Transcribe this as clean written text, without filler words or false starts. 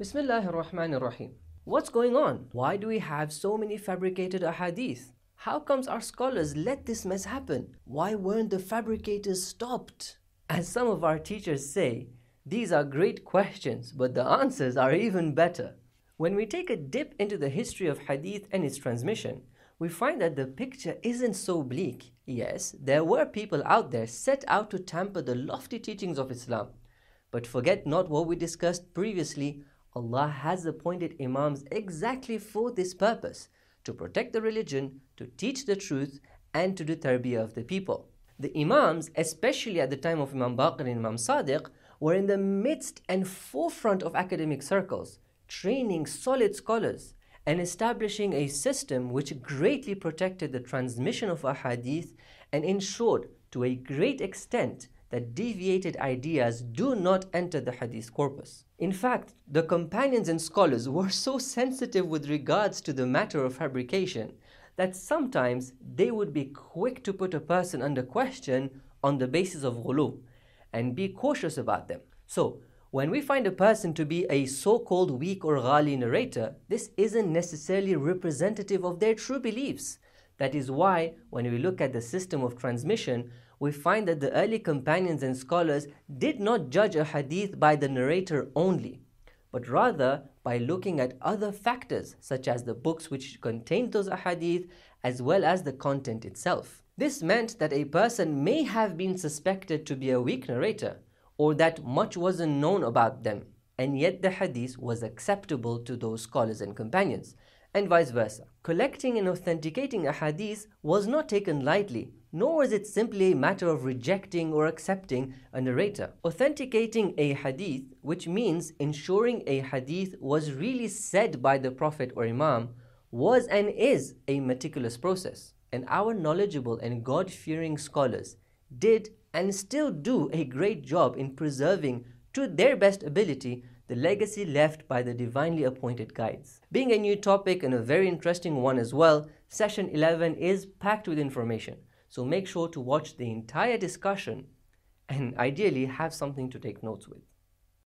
Bismillahir Rahmanir Rahim. What's going on? Why do we have so many fabricated ahadith? How comes our scholars let this mess happen? Why weren't the fabricators stopped? As some of our teachers say, these are great questions, but the answers are even better. When we take a dip into the history of hadith and its transmission, we find that the picture isn't so bleak. Yes, there were people out there set out to tamper the lofty teachings of Islam. But forget not what we discussed previously. Allah has appointed Imams exactly for this purpose, to protect the religion, to teach the truth, and to do tarbiyah of the people. The Imams, especially at the time of Imam Baqir and Imam Sadiq, were in the midst and forefront of academic circles, training solid scholars and establishing a system which greatly protected the transmission of ahadith and ensured to a great extent that deviated ideas do not enter the hadith corpus. In fact, the companions and scholars were so sensitive with regards to the matter of fabrication that sometimes they would be quick to put a person under question on the basis of ghulu and be cautious about them. So, when we find a person to be a so-called weak or ghali narrator, this isn't necessarily representative of their true beliefs. That is why, when we look at the system of transmission, we find that the early companions and scholars did not judge a hadith by the narrator only, but rather by looking at other factors such as the books which contained those ahadith as well as the content itself. This meant that a person may have been suspected to be a weak narrator, or that much wasn't known about them, and yet the hadith was acceptable to those scholars and companions, and vice versa. Collecting and authenticating a hadith was not taken lightly, nor was it simply a matter of rejecting or accepting a narrator. Authenticating a hadith, which means ensuring a hadith was really said by the Prophet or Imam, was and is a meticulous process, and our knowledgeable and God-fearing scholars did and still do a great job in preserving, to their best ability, the legacy left by the divinely appointed guides. Being a new topic and a very interesting one as well, session 11 is packed with information, so make sure to watch the entire discussion and ideally have something to take notes with.